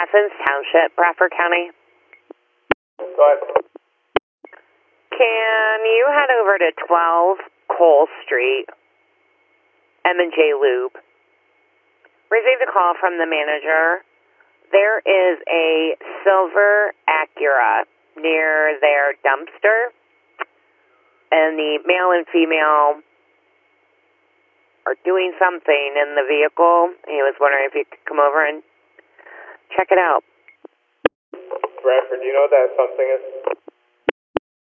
Athens Township, Bradford County. Go ahead. Can you head over to 12 Cole Street, M&J Loop? Received a call from the manager. There is a silver Acura near their dumpster, and the male and female are doing something in the vehicle. He was wondering if you could come over and check it out. Bradford, do you know what that something is?